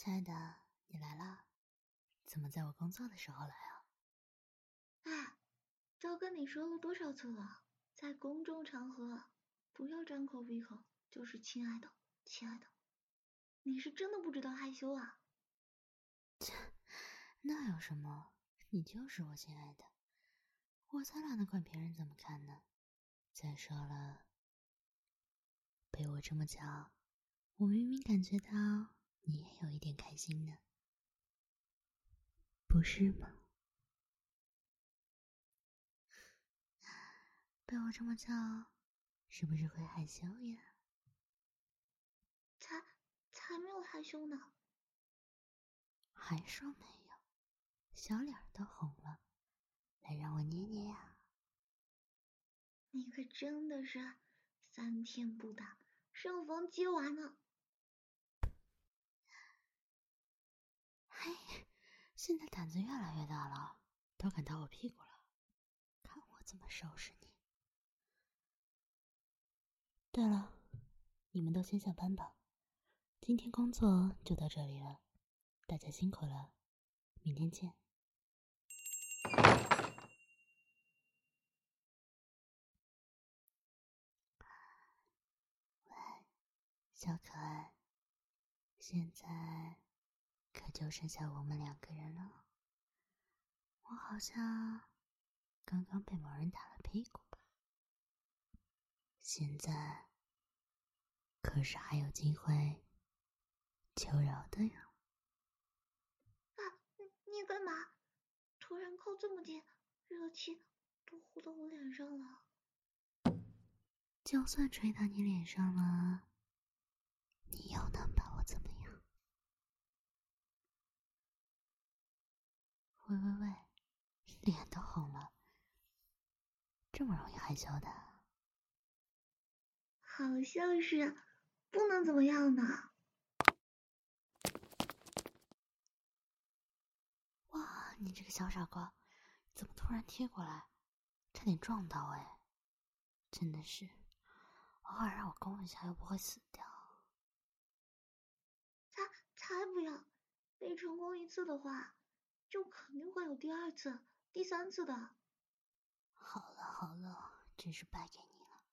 亲爱的，你来了？怎么在我工作的时候来啊？ 哎，都跟你说了多少次了，在公众场合不要张口闭口就是亲爱的，亲爱的。你是真的不知道害羞啊？ 那有什么？你就是我亲爱的，我才懒得管别人怎么看呢。再说了，被我这么讲，我明明感觉到你也有一点开心呢，不是吗？被我这么叫，是不是会害羞呀？ 才没有害羞呢。 还说没有，小脸都红了，来让我捏捏呀。 你可真的是3天不打，上房揭瓦呢。 嘿，现在胆子越来越大了，都敢打我屁股了，看我怎么收拾你。对了，你们都先下班吧，今天工作就到这里了，大家辛苦了，明天见。喂，小可爱，现在可就剩下我们2个人了。我好像刚刚被某人打了屁股，现在可是还有机会求饶的呀。 啊，你干嘛？突然靠这么近，热气都呼到我脸上了。 就算吹到你脸上了，你又能把我怎么样？喂喂喂，脸都红了，这么容易害羞的？ 好像是不能怎么样呢。 哇，你这个小傻瓜，怎么突然贴过来，差点撞到哎！真的是，偶尔让我攻一下又不会死掉。 才不要！被成功1次的话，就肯定会有第2次、第3次的。 好了好了，真是败给你了。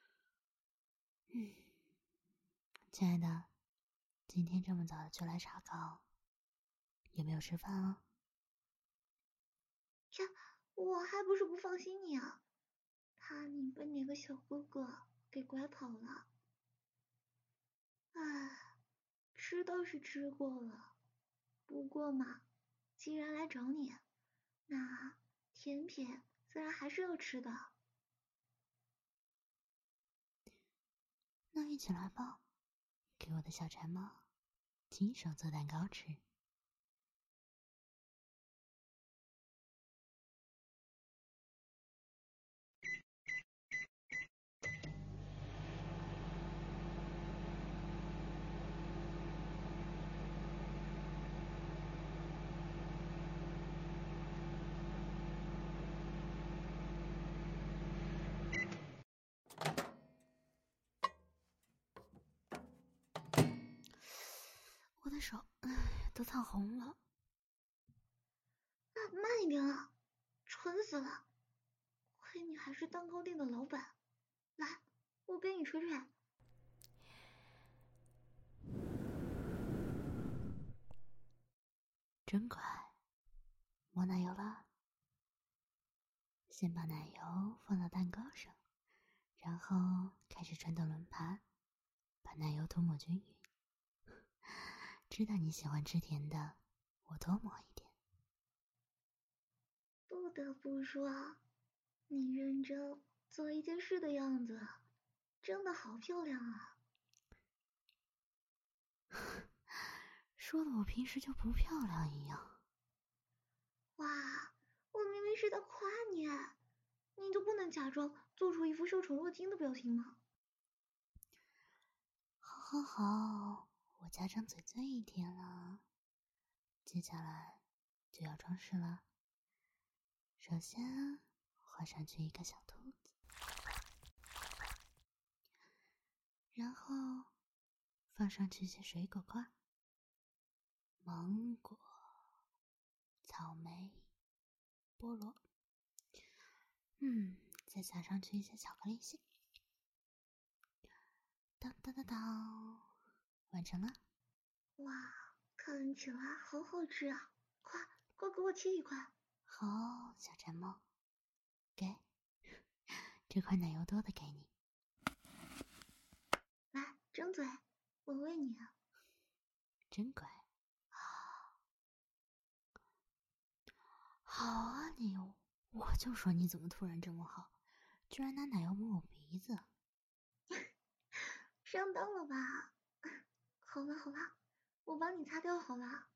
亲爱的，今天这么早就来查岗，有没有吃饭啊？ 这我还不是不放心你啊，怕你被哪个小哥哥给拐跑了。唉，吃倒是吃过了，不过嘛，既然来找你，那甜品自然还是要吃的。 那一起来吧，给我的小馋猫亲手做蛋糕吃。我的手，都烫红了。 慢一点啊，蠢死了！亏你还是蛋糕店的老板，来，我给你吹吹。 真快，抹奶油了。先把奶油放到蛋糕上，然后开始转动轮盘，把奶油涂抹均匀。知道你喜欢吃甜的，我多抹一点。 不得不说，你认真做一件事的样子，真的好漂亮啊！ 说的我平时就不漂亮一样。 哇，我明明是在夸你，你就不能假装做出一副受宠若惊的表情吗？ 好好好，我家长嘴醉一天了。接下来就要装饰了。首先画上去一个小兔子，然后放上去些水果块， 芒果、草莓、菠萝，再撒上去一些巧克力馅。当当当当，完成了！ 哇，看起来好好吃啊！快给我切一块！ 好，小馋猫，给这块奶油多的给你。 来，张嘴，我喂你。 真乖。好啊你，我就说你怎么突然这么好，居然拿奶油抹我鼻子。 上当了吧？好了，我帮你擦掉好了。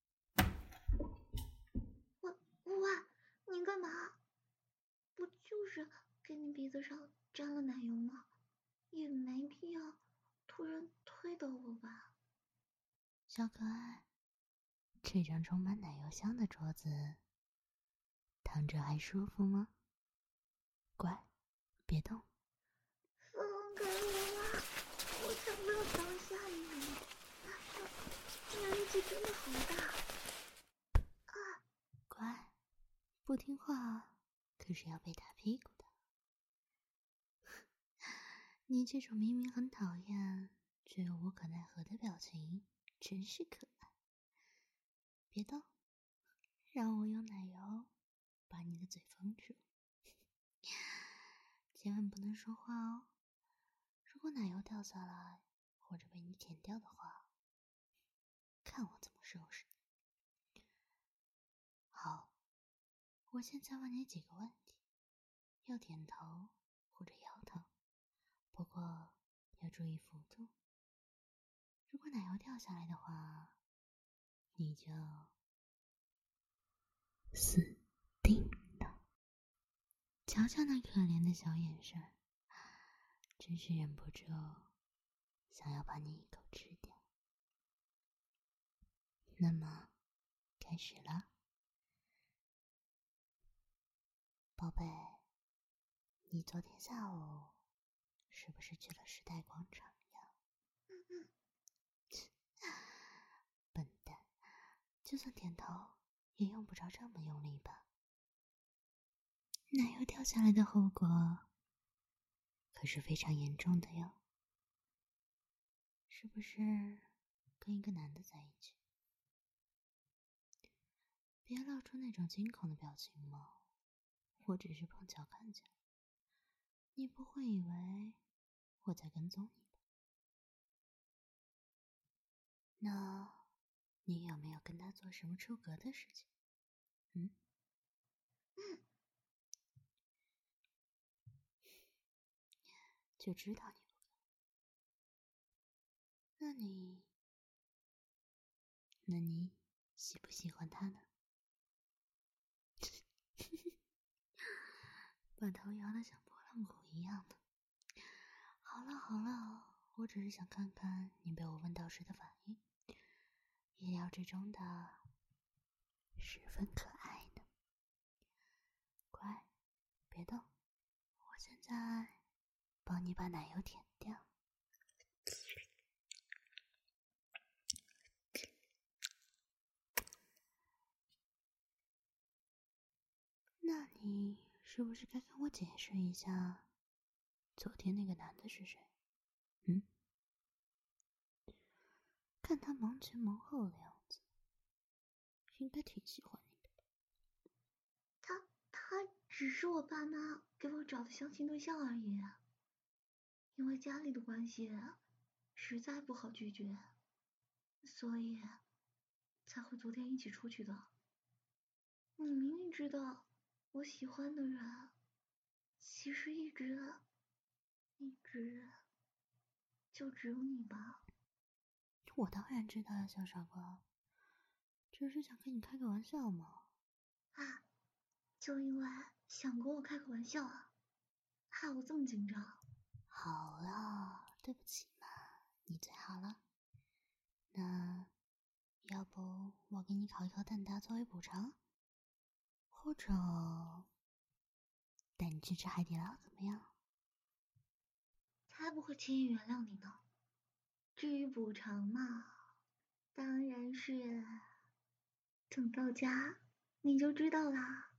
喂，你干嘛？不就是给你鼻子上沾了奶油吗？也没必要突然推倒我吧。 小可爱，这张充满奶油香的桌子，躺着还舒服吗？乖，别动。 放开我吧，我才不要当下你。你力气真的好大。 乖，不听话可是要被打屁股的。你这种明明很讨厌却又无可奈何的表情，真是可爱。别动，让我用奶油把你的嘴封住。千万不能说话哦，如果奶油掉下来或者被你舔掉的话，看我怎么收拾你。好，我现在问你几个问题，要点头或者摇头，不过要注意幅度。如果奶油掉下来的话，你就死定了。瞧瞧那可怜的小眼神，真是忍不住想要把你一口吃掉。那么，开始了，宝贝，你昨天下午是不是去了时代广场呀？笨蛋，就算点头也用不着这么用力吧？奶油掉下来的后果可是非常严重的哟。是不是跟一个男的在一起？别露出那种惊恐的表情嘛，我只是碰巧看见了，你不会以为我在跟踪你吧？那你有没有跟他做什么出格的事情？就知道你不敢。那你喜不喜欢他呢？把头摇得像拨浪鼓一样的。好了，我只是想看看你被我问到时的反应，意料之中的，十分可爱呢。乖，别动，我现在帮你把奶油舔掉。那你是不是该跟我解释一下，昨天那个男的是谁？看他忙前忙后的样子，应该挺喜欢你的吧？ 他只是我爸妈给我找的相亲对象而已。因为家里的关系，实在不好拒绝，所以才会昨天一起出去的。你明明知道我喜欢的人，其实一直就只有你吧？ 我当然知道呀，小傻瓜，只是想跟你开个玩笑嘛。 就因为想跟我开个玩笑啊，害我这么紧张。 好了，对不起嘛，你最好了。那要不我给你烤一颗蛋挞作为补偿，或者带你去吃海底捞怎么样？ 才不会轻易原谅你呢。至于补偿嘛， 当然是，等到家你就知道啦。